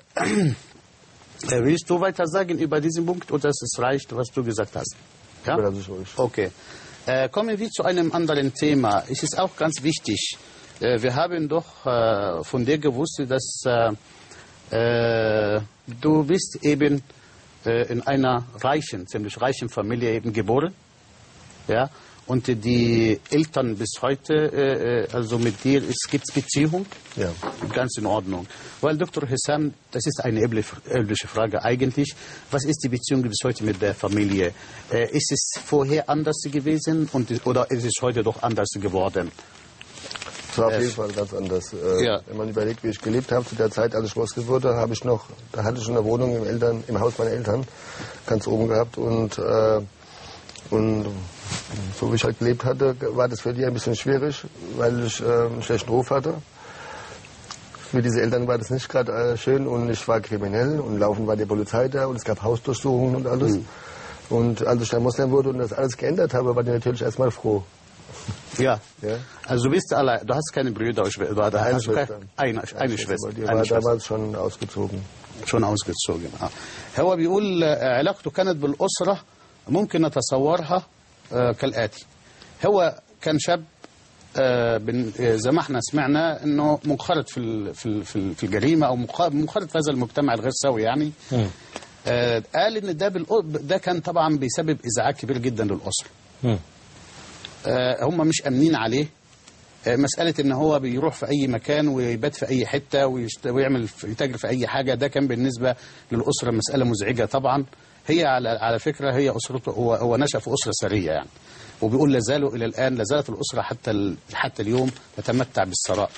äh, willst du weiter sagen über diesen Punkt oder ist es reicht, was du gesagt hast? Ja? Das ist ruhig. Okay. Äh, kommen wir zu einem anderen Thema. Es ist auch ganz wichtig. Äh, wir haben doch äh, von dir gewusst, dass äh, äh, du bist eben äh, in einer reichen, ziemlich reichen Familie eben geboren. Ja? Und die Eltern bis heute, äh, also mit dir, es gibt Beziehung? Ja. Ganz in Ordnung. Weil Doktor Hussam, das ist eine übliche Frage eigentlich. Was ist die Beziehung bis heute mit der Familie? Äh, ist es vorher anders gewesen und, oder ist es heute doch anders geworden? Es war auf jeden Fall ganz anders. Äh, Ja. Wenn man überlegt, wie ich gelebt habe zu der Zeit, als ich Moslem wurde, habe ich noch, da hatte ich schon eine Wohnung im, Eltern, im Haus meiner Eltern, ganz oben gehabt. Und, äh, und so wie ich halt gelebt hatte, war das für die ein bisschen schwierig, weil ich äh, einen schlechten Ruf hatte. Für diese Eltern war das nicht gerade äh, schön und ich war kriminell und laufend war die Polizei da und es gab Hausdurchsuchungen und alles. Mhm. Und als ich dann Moslem wurde und das alles geändert habe, war die natürlich erstmal froh. Ja. Ja. Also du bist allein, du hast keine Brüder oder Schwester, oder Eine hast du keine- Schwester. Eine, eine Schwester. Die Eine war Schwester. damals schon ausgezogen. شلون ausgezogen. آه. هو بيقول آه، علاقته كانت بالأسرة ممكن نتصورها آه، كالآتي. هو كان شاب آه، بن- آه، زي ما احنا سمعنا انه منخرط في ال- في ال- في ال- في الجريمه او مخ- منخرط في هذا المجتمع الغير سوي يعني. مم. آه، قال ان ده بالأ- ده كان طبعا بيسبب ازعاج كبير جدا للأسرة. مم. آه، هم مش امنين عليه. آه، مسألة ان هو بيروح في اي مكان ويبات في اي حتة ويشت- ويعمل في- يتاجر في اي حاجة، ده كان بالنسبة للأسرة مسألة مزعجة طبعا. هي على على فكرة هي أسرته، هو هو نشأ في أسرة ثرية يعني، وبيقول لا زالوا إلى الآن لا زالت الأسرة حتى ال- حتى اليوم تتمتع بالثراء.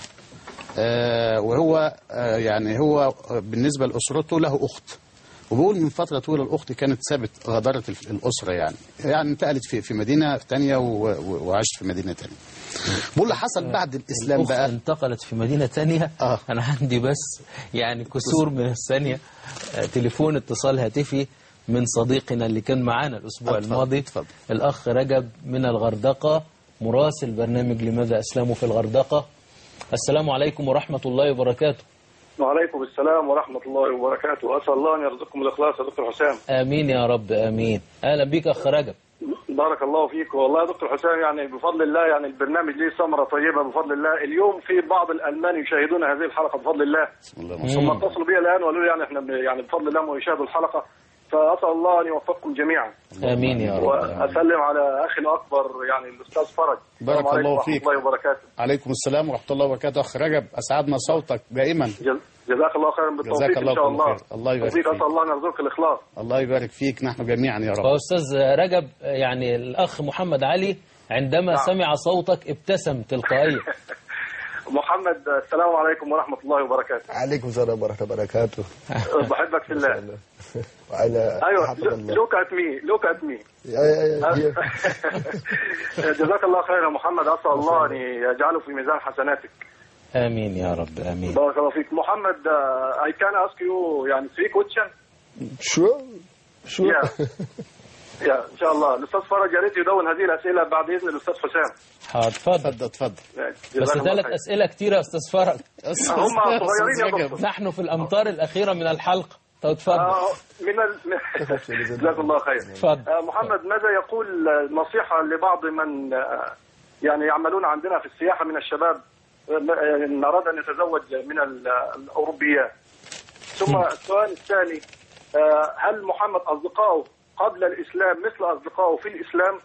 آه، وهو آه، يعني هو بالنسبة لأسرته له أخت، وبيقول من فترة طويلة الأخت كانت سابت غادرت ال- الأسرة يعني يعني انتقلت في في مدينة تانية و- و- وعاشت في مدينة تانية. بيقول حصل بعد الإسلام الأخت بقى. انتقلت في مدينة تانية. آه. أنا عندي بس يعني كسور من الثانية. آه، تليفون اتصال هاتفي من صديقنا اللي كان معانا الأسبوع اتفضل، الماضي، اتفضل. الأخ رجب من الغردقة، مراسل برنامج لماذا أسلموا في الغردقة. السلام عليكم ورحمة الله وبركاته. وعليكم السلام ورحمة الله وبركاته. أسأل الله أن يرزقكم الإخلاص يا دكتور حسام. آمين يا رب آمين. أهلا بك أخ رجب. بارك الله فيك. والله يا دكتور حسام يعني بفضل الله يعني البرنامج ليه ثمرة طيبة بفضل الله. اليوم في بعض الألمان يشاهدون هذه الحلقة بفضل الله، بسم الله ما شاء الله. ثم اتصلوا بي الآن وقالوا لي يعني احنا بن- يعني بفضل الله ما يشاهدوا الحلقة، فأسأل الله أن يوفقكم جميعا. آمين يا رب. وأسلم على أخي الأكبر يعني الأستاذ فرج. بارك السلام الله عليكم فيك. ورحمة الله وبركاته. عليكم السلام ورحمة الله وبركاته. أخ رجب أسعدنا صوتك دائما. جز- جزاك الله خيرا بالتوفيق جزاك الله إن شاء كل الله. خير. الله يبارك توفيق. فيك. أسأل الله أن يرزقك الإخلاص. الله يبارك فيك، نحن جميعا يا رب. فأستاذ رجب يعني الأخ محمد علي عندما نعم. سمع صوتك ابتسم تلقائيا. محمد السلام عليكم ورحمة الله وبركاته. عليكم السلام ورحمة الله وبركاته. بحبك في الله. وعلى ايوه حفظ الله. لوك ات مي لوك ات مي يا- يا- يا- هي- جزاك الله خير يا محمد. اسال الله ان يجعله في ميزان حسناتك. آمين يا رب آمين. بارك الله فيك. محمد اي كان اسك يو يعني ثري كويشن. شو شو يا يا ان شاء الله الاستاذ فرج يا ريت يدون هذه الاسئله بعد اذن الاستاذ حسام. حاضر اتفضل. اتفضل اتفضل. بس ثلاث أسئلة كتير يا أستاذ فرج. هم صغيرين يا دكتور. نحن في الأمطار الأخيرة من الحلقة. طب اتفضل. آه، من ال... جزاك الله خير. اتفضل. آه، محمد ماذا يقول نصيحة لبعض من آه، يعني يعملون عندنا في السياحة من الشباب آه، إن أراد أن يتزوج من ال- الأوروبيات؟ ثم السؤال الثاني آه، هل محمد أصدقائه قبل الإسلام مثل أصدقائه في الإسلام؟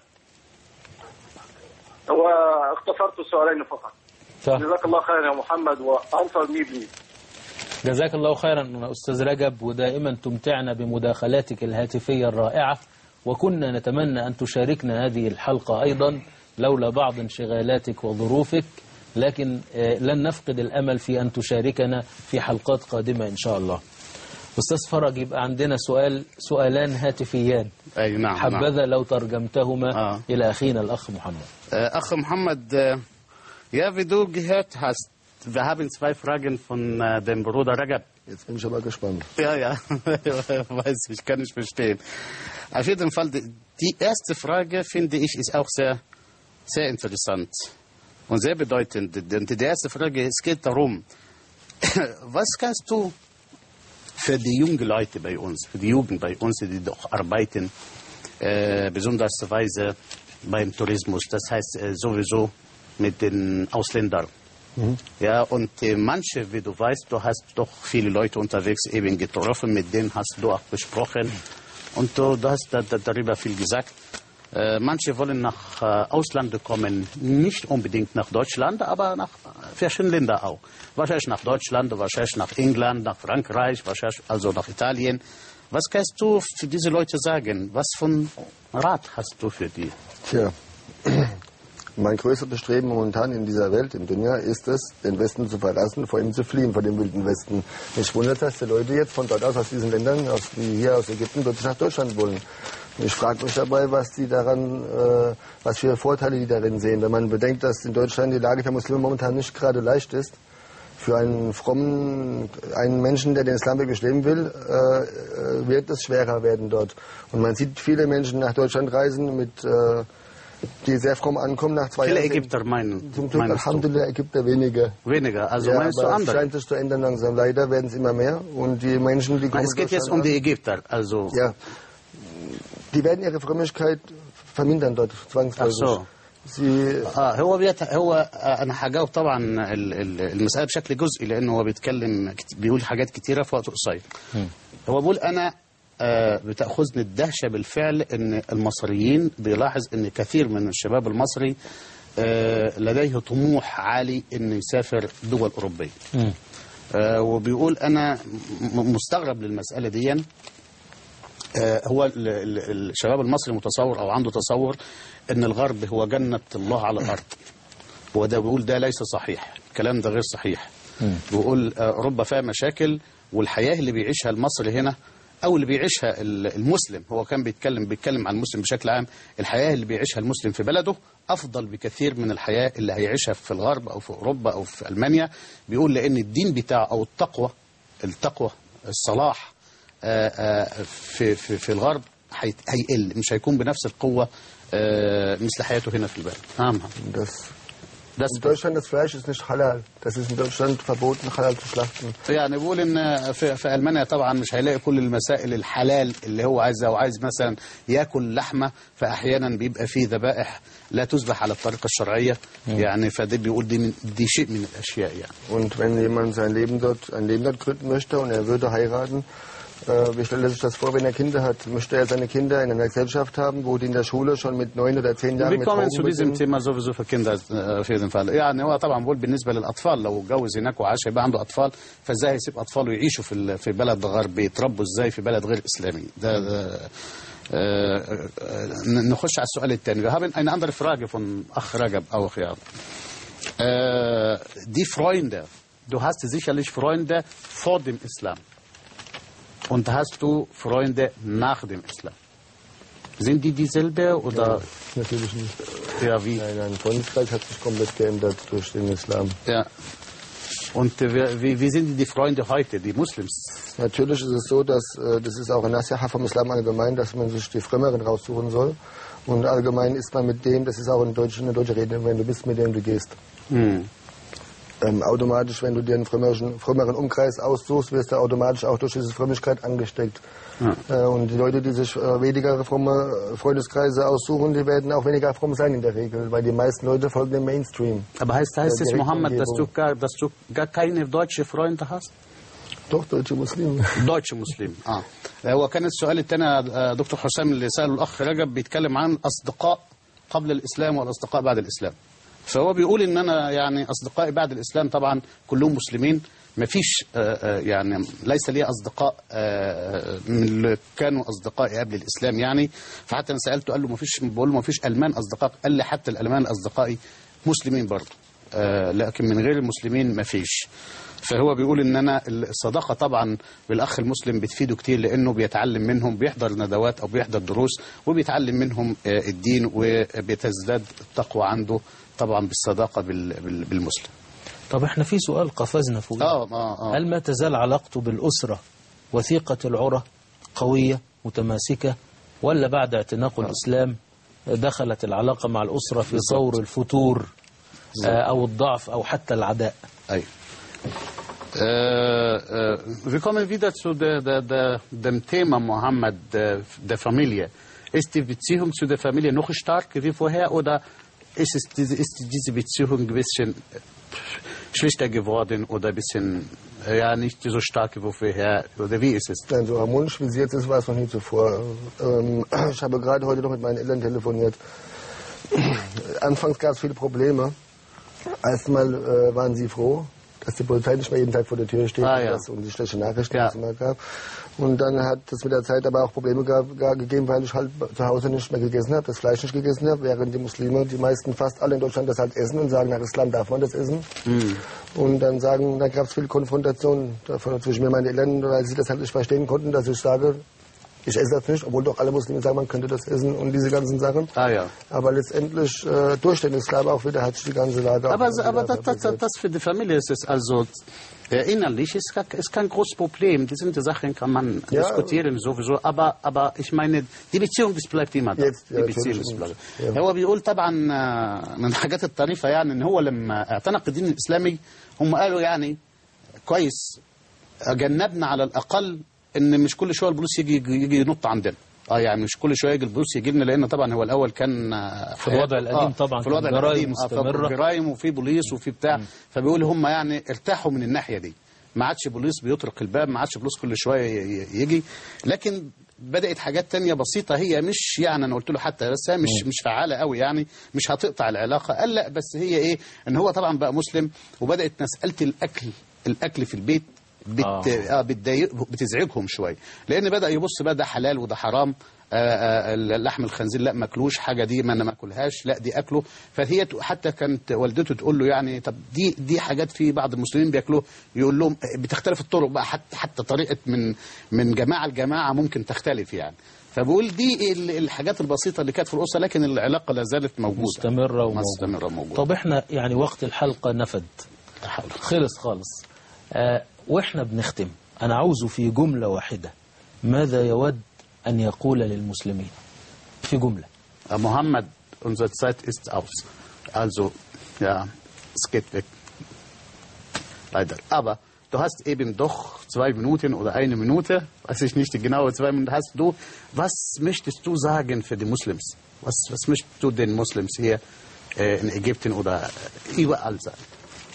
واختصرت السؤالين فقط. طب. جزاك الله خير يا محمد وأنصر مي بليز. جزاك الله خيرا أستاذ رجب، ودائما تمتعنا بمداخلاتك الهاتفية الرائعة، وكنا نتمنى أن تشاركنا هذه الحلقة أيضا لولا بعض انشغالاتك وظروفك، لكن آه، لن نفقد الأمل في أن تشاركنا في حلقات قادمة إن شاء الله. أستاذ فرج، يبقى عندنا سؤال سؤالان هاتفيان، أي نعم نعم. حبذا لو ترجمتهما آه. إلى أخينا الأخ محمد. آه، أخ محمد، آه، Ja, wie du gehört hast, wir haben zwei Fragen von äh, dem Bruder Rajab. Jetzt bin ich aber gespannt. Ja, ja, weiß ich, kann ich verstehen. Auf jeden Fall, die, die erste Frage, finde ich, ist auch sehr, sehr interessant und sehr bedeutend. Denn die erste Frage, es geht darum, was kannst du für die jungen Leute bei uns, für die Jugend bei uns, die doch arbeiten, äh, besondersweise beim Tourismus, das heißt äh, sowieso mit den Ausländern. Mhm. Ja, und äh, manche, wie du weißt, du hast doch viele Leute unterwegs eben getroffen, mit denen hast du auch besprochen und du, du hast da, da, darüber viel gesagt. Äh, manche wollen nach äh, Ausland kommen, nicht unbedingt nach Deutschland, aber nach verschiedenen Ländern auch. Wahrscheinlich nach Deutschland, wahrscheinlich nach England, nach Frankreich, wahrscheinlich also nach Italien. Was kannst du für diese Leute sagen? Was von Rat hast du für die? Tja, mein größtes Bestreben momentan in dieser Welt, im Dunya, ist es, den Westen zu verlassen, vor ihm zu fliehen, vor dem wilden Westen. Mich wundert, dass die Leute jetzt von dort aus, aus diesen Ländern, aus, wie hier aus Ägypten, plötzlich nach Deutschland wollen. Und ich frage mich dabei, was die daran, äh, was für Vorteile die darin sehen, wenn man bedenkt, dass in Deutschland die Lage der Muslime momentan nicht gerade leicht ist. Für einen frommen, einen Menschen, der den Islam wirklich leben will, äh, wird es schwerer werden dort. Und man sieht viele Menschen nach Deutschland reisen, mit, äh, die sehr fromm ankommen nach zwei Viele Jahren. Viele Ägypter meinen. Zum Glück, Alhamdulillah, Ägypter weniger. Weniger, also ja, meinst aber du andere? Es scheint sich zu ändern langsam. Leider werden es immer mehr. Und die Menschen, die kommen. Es geht jetzt um die Ägypter, also. Ja. Die werden ihre Frömmigkeit vermindern dort, zwangsläufig. Ach so. اه هو بيت هو انا هجاوب طبعا المساله بشكل جزئي لانه هو بيتكلم بيقول حاجات كتيره في وقت قصير. هو بيقول انا بتاخذني الدهشه بالفعل ان المصريين بيلاحظ ان كثير من الشباب المصري لديه طموح عالي انه يسافر دول اوروبيه. وبيقول انا مستغرب للمساله دي. هو الشباب المصري متصور او عنده تصور ان الغرب هو جنة الله على الارض، وده بيقول ده ليس صحيح، الكلام ده غير صحيح. بيقول اوروبا فيها مشاكل، والحياة اللي بيعيشها المصري هنا او اللي بيعيشها المسلم، هو كان بيتكلم بيتكلم عن المسلم بشكل عام، الحياة اللي بيعيشها المسلم في بلده افضل بكثير من الحياة اللي هيعيشها في الغرب او في اوروبا او في المانيا. بيقول لان الدين بتاعه او التقوى التقوى الصلاح في في في الغرب هيقل، مش هيكون بنفس القوة مثل حياته هنا في البلد. نعم. Das in Deutschland das Fleisch ist nicht halal. Das ist in Deutschland verboten, halal zu schlachten. يعني بقول ان في, في المانيا طبعا مش هيلاقي كل المسائل الحلال اللي هو عايزها، وعايز مثلا ياكل لحمه، فاحيانا بيبقى فيه ذبائح لا تذبح على الطريقه الشرعيه. يعني فده بيقول دي من دي شيء من الاشياء يعني. Und wenn jemand sein Leben dort ein Leben dort gründen möchte und er würde heiraten, Äh, wie stellt er sich das vor, wenn er Kinder hat? Möchte er seine Kinder in einer Gesellschaft haben, wo die in der Schule schon mit neun oder zehn Jahren mit Drogen zu diesem Thema sowieso für Kinder في jeden Fall. يعني هو طبعا بقول بالنسبة للأطفال لو اتجوز هناك وعاش هيبقى عنده أطفال، فازاي هيسيب أطفاله يعيشوا في في بلد غربي، يتربوا ازاي في بلد غير إسلامي؟ ده, ده آه نخش على السؤال الثاني. Wir haben eine andere Frage von Ach Rajab auch, ja. Äh, die Freunde, du hast sicherlich Freunde vor dem Islam. Und hast du Freunde nach dem Islam? Sind die dieselbe oder? Ja, natürlich nicht. Ja, wie? Nein, nein, Freundeskreis hat sich komplett geändert durch den Islam. Ja. Und äh, wie, wie sind die Freunde heute, die Muslims? Natürlich ist es so, dass äh, das ist auch ein Nasiha vom Islam allgemein, dass man sich die Frömmeren raussuchen soll. Und allgemein ist man mit dem, das ist auch eine deutsche, eine deutsche Rede, wenn du bist, mit dem du gehst. Hm. Ähm, automatisch, wenn du dir einen frömmeren, frömmeren Umkreis aussuchst, wirst du automatisch auch durch diese Frömmigkeit angesteckt. Ja. Äh, und die Leute, die sich äh, weniger fromme Freundeskreise aussuchen, die werden auch weniger fromm sein in der Regel, weil die meisten Leute folgen dem Mainstream. Aber heißt, heißt es, Mohammed, dass du, gar, dass du gar keine deutsche Freunde hast? doch deutsche Muslime. deutsche Muslim. اه هو كان السؤال الثاني دكتور حسام اللي سأله الأخ رجب بيتكلم عن أصدقاء قبل الإسلام والأصدقاء بعد الإسلام. فهو بيقول ان انا يعني اصدقائي بعد الاسلام طبعا كلهم مسلمين، ما فيش يعني ليس لي اصدقاء من اللي كانوا اصدقائي قبل الاسلام يعني. فحتى انا سالته قال له ما فيش، بقول له ما فيش المان اصدقاء، قال لي حتى الالمان اصدقائي مسلمين برضه، لكن من غير المسلمين ما فيش. فهو بيقول ان انا الصداقه طبعا بالاخ المسلم بتفيده كتير، لانه بيتعلم منهم، بيحضر ندوات او بيحضر دروس وبيتعلم منهم الدين، وبتزداد التقوى عنده طبعا بالصداقه بالمسلم. طب احنا في سؤال قفزنا فوق. اه اه اه هل ما تزال علاقته بالاسره وثيقه العرى قويه متماسكه، ولا بعد اعتناق آه. الاسلام دخلت العلاقه مع الاسره في صور الفتور آه او الضعف او حتى العداء؟ ايوه. Äh, äh, wir kommen wieder zu der, der, der, dem Thema Mohammed, der, der Familie. Ist die Beziehung zu der Familie noch stark wie vorher, oder ist, es diese, ist diese Beziehung ein bisschen schlichter geworden oder ein bisschen ja, nicht so stark wie vorher? Oder wie ist es? Nein, so harmonisch wie es jetzt ist, war es noch nie zuvor. Ähm, ich habe gerade heute noch mit meinen Eltern telefoniert. Anfangs gab es viele Probleme. Erstmal äh, waren sie froh, dass die Polizei nicht mehr jeden Tag vor der Tür steht, ah, ja. und die schlechte Nachrichten, ja. die es immer gab. Und dann hat es mit der Zeit aber auch Probleme gab, gab, gegeben, weil ich halt zu Hause nicht mehr gegessen habe, das Fleisch nicht gegessen habe, während die Muslime, die meisten, fast alle in Deutschland das halt essen und sagen, nach Islam darf man das essen. Mhm. Und dann sagen, da gab es viel Konfrontation davon zwischen mir und meinen Eltern, weil sie das halt nicht verstehen konnten, dass ich sage, ich esse das nicht, obwohl doch alle Muslime sagen, man könnte das essen und diese ganzen Sachen. Ah, ja. Aber letztendlich äh, durch den Islam auch wieder hat sich die ganze Lage... Aber, aber das, das, das, das für die Familie ist es also äh, innerlich ist, ist kein großes Problem. Diese Sachen kann man ja diskutieren sowieso. Aber, aber ich meine, die Beziehung das bleibt immer da. Jetzt, die ja, Beziehung das bleibt. هو بيقول طبعا من الحاجات الطريفة يعني ان هو لما اعتنق الدين الإسلامي هم قالوا يعني كويس جنبنا على الأقل ان مش كل شويه البوليس يجي يجي ينط عندنا. اه يعني مش كل شويه يجي البوليس يجي لنا، لان طبعا هو الاول كان في الوضع القديم آه طبعا في الوضع القديم مستمره جرايم وفي بوليس وفي بتاع. فبيقول هم يعني ارتاحوا من الناحيه دي، ما عادش بوليس بيطرق الباب، ما عادش بوليس كل شويه يجي. لكن بدات حاجات تانية بسيطه، هي مش يعني انا قلت له حتى بس هي مش مش فعاله قوي، يعني مش هتقطع العلاقه. قال لا بس هي ايه، ان هو طبعا بقى مسلم وبدات مساله الاكل الاكل في البيت بت... آه. بتضايق بتزعجهم شويه، لان بدا يبص بقى ده حلال وده حرام. آه لحم الخنزير لا ماكلوش، حاجه دي ما انا ما اكلهاش، لا دي اكله. فهي حتى كانت والدته تقول له يعني طب دي دي حاجات في بعض المسلمين بياكلوه، يقول لهم بتختلف الطرق بقى، حتى حتى طريقه من من جماعه لجماعه ممكن تختلف يعني. فبقول دي الحاجات البسيطه اللي كانت في الاسره، لكن العلاقه لا زالت موجوده مستمره ومستمره وموجوده. طب احنا يعني وقت الحلقه نفد خلص خالص. آه واحنا بنختم انا عاوزه في جمله واحده، ماذا يود أن يقول للمسلمين في جملة؟ Mohammed, unsere Zeit ist aus. Also, ja, es geht weg. Leider. Aber du hast eben doch zwei Minuten oder eine Minute, weiß ich nicht, die genaue zwei Minuten hast du. Was möchtest du sagen für die Muslims? Was, was möchtest du den Muslims hier äh, in Ägypten oder überall sagen?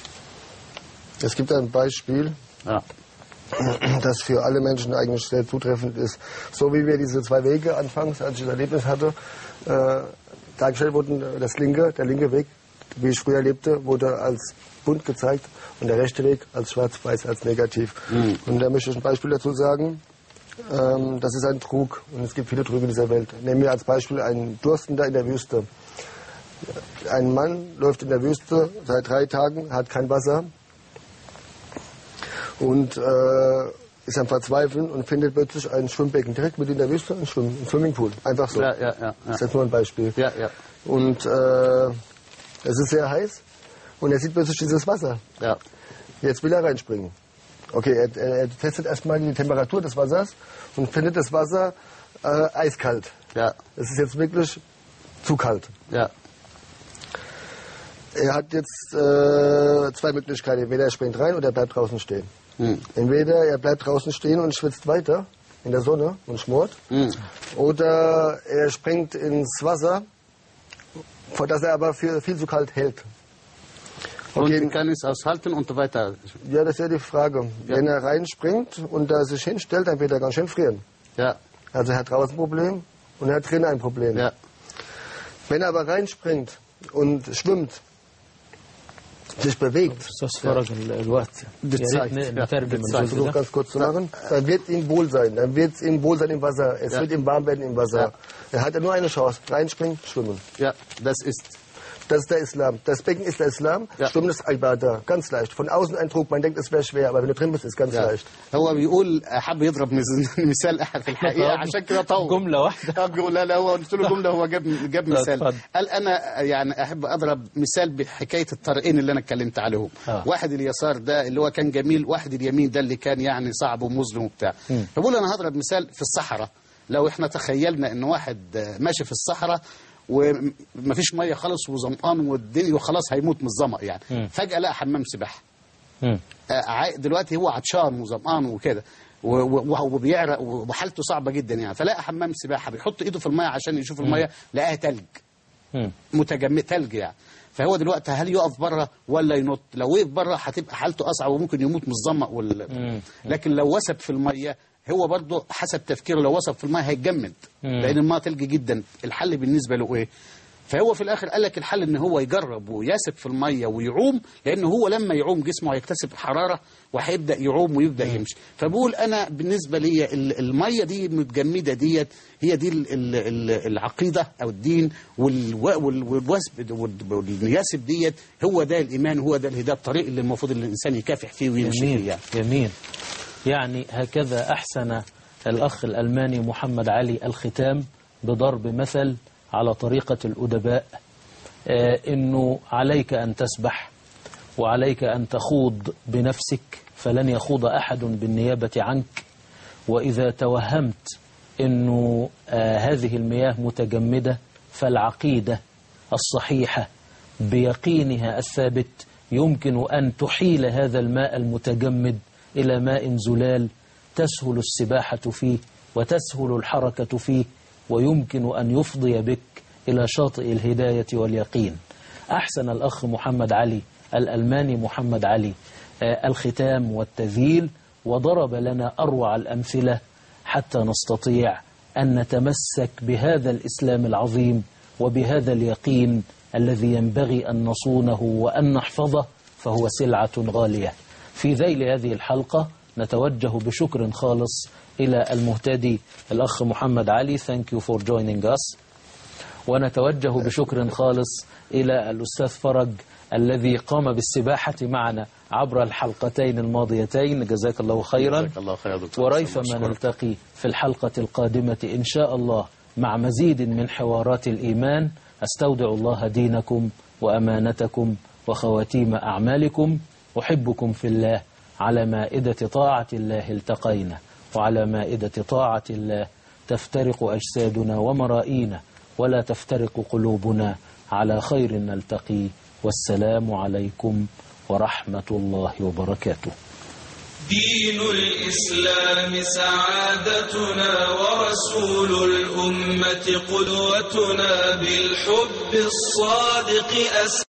Es gibt ein Beispiel. Ja. Das für alle Menschen eigentlich sehr zutreffend ist. So wie wir diese zwei Wege anfangs, als ich das Erlebnis hatte, äh, dargestellt wurden, das linke, der linke Weg, wie ich früher lebte, wurde als bunt gezeigt und der rechte Weg als schwarz-weiß, als negativ. Mhm. Und da möchte ich ein Beispiel dazu sagen. Ähm, das ist ein Trug und es gibt viele Trüge in dieser Welt. Nehmen wir als Beispiel einen Durstender in der Wüste. Ein Mann läuft in der Wüste seit drei Tagen, hat kein Wasser. Und äh, ist am Verzweifeln und findet plötzlich ein Schwimmbecken direkt mit in der Wüste, ein, Schwimm ein Swimmingpool. Einfach so. Ja, ja, ja, ja. Das ist jetzt nur ein Beispiel. Ja, ja. Und äh, es ist sehr heiß und er sieht plötzlich dieses Wasser. Ja. Jetzt will er reinspringen. Okay, er, er, er testet erstmal die Temperatur des Wassers und findet das Wasser äh, eiskalt. Ja. Es ist jetzt wirklich zu kalt. Ja. Er hat jetzt äh, zwei Möglichkeiten. Entweder er springt rein oder er bleibt draußen stehen. Hm. Entweder er bleibt draußen stehen und schwitzt weiter in der Sonne und schmort. Hm. Oder er springt ins Wasser, vor das er aber für viel zu kalt hält. Okay. Und kann es aushalten und weiter? Ja, das ist ja die Frage. Ja. Wenn er reinspringt und da sich hinstellt, dann wird er ganz schön frieren. Ja. Also er hat draußen ein Problem und er hat drinnen ein Problem. Ja. Wenn er aber reinspringt und schwimmt, sich bewegt. Das versuche ganz kurz zu machen. Dann wird ihm wohl sein. Dann wird es ihm wohl sein im Wasser. Es ja. wird ihm warm werden im Wasser. Ja. Er hat ja nur eine Chance. Reinspringen, schwimmen. Ja, das ist. Das ist der Islam. Das Becken ist der Islam. Ja. Stimmen ist Ibadah. Ganz leicht. Von außen Eindruck, man denkt, es wäre schwer, aber wenn du drin bist, ist ganz Ja. leicht. هو بيقول حب يضرب مز- مثال احد في الحقيقه عشان كده طول جملة واحدة. آه، لا لا هو قلت له جمله هو جاب جاب لا، مثال. اتفضل. قال انا يعني احب اضرب مثال بحكايه الطريقين اللي انا اتكلمت عليهم. آه. واحد اليسار ده اللي هو كان جميل، واحد اليمين ده اللي كان يعني صعب ومظلم وبتاع. فبقول انا هضرب مثال في الصحراء. لو احنا تخيلنا ان واحد ماشي في الصحراء ومفيش ميه خالص وظمآن والدنيا وخلاص هيموت من الظمأ يعني. مم. فجأة لقى حمام سباحة. مم. آه، عاي- دلوقتي هو عطشان وظمآن وكده و- و- وبيعرق وحالته صعبة جدا يعني. فلقى حمام سباحة بيحط ايده في الميه عشان يشوف الميه، لقاها تلج مم. متجمد تلج يعني. فهو دلوقتي هل يقف بره ولا ينط؟ لو وقف بره هتبقى حالته اصعب وممكن يموت من الظمأ وال... مم. لكن لو وثب في الميه هو برضه حسب تفكيره لو وثب في الميه هيتجمد، مم. لان الميه تلج جدا. الحل بالنسبه له ايه؟ فهو في الاخر قال لك الحل ان هو يجرب ويثب في الميه ويعوم، لان هو لما يعوم جسمه هيكتسب حراره وهيبدا يعوم ويبدا يمشي. فبقول انا بالنسبه لي ال- الميه دي المتجمده ديت هي دي ال- ال- ال- العقيده او الدين والو- وال- والوثب وال- والياسب ديت، هو ده الايمان، هو ده الهدايه، الطريق اللي المفروض الانسان يكافح فيه ويمشي فيه جميل يعني. جميل. يعني هكذا أحسن الأخ الألماني محمد علي الختام بضرب مثل على طريقة الأدباء، آه، إنه عليك أن تسبح وعليك أن تخوض بنفسك فلن يخوض أحد بالنيابة عنك. وإذا توهمت إنه آه، هذه المياه متجمدة فالعقيدة الصحيحة بيقينها الثابت يمكن أن تحيل هذا الماء المتجمد إلى ماء زلال تسهل السباحة فيه وتسهل الحركة فيه، ويمكن أن يفضي بك إلى شاطئ الهداية واليقين. أحسن الأخ محمد علي الألماني محمد علي آه، الختام والتذييل، وضرب لنا أروع الأمثلة حتى نستطيع أن نتمسك بهذا الإسلام العظيم وبهذا اليقين الذي ينبغي أن نصونه وأن نحفظه، فهو سلعة غالية. في ذيل هذه الحلقة نتوجه بشكر خالص إلى المهتدي الأخ محمد علي. Thank you for joining us. ونتوجه بشكر خالص إلى الأستاذ فرج الذي قام بالسباحة معنا عبر الحلقتين الماضيتين. جزاك الله خيرا. جزاك الله خير يا دكتور. وريثما شكراً. نلتقي في الحلقة القادمة إن شاء الله مع مزيد من حوارات الإيمان. أستودع الله دينكم وأمانتكم وخواتيم أعمالكم. أحبكم في الله. على مائدة طاعة الله التقينا، وعلى مائدة طاعة الله تفترق أجسادنا ومرائينا، ولا تفترق قلوبنا. على خير نلتقي، والسلام عليكم ورحمة الله وبركاته. دين الإسلام سعادتنا، ورسول الأمة قدوتنا، بالحب الصادق أس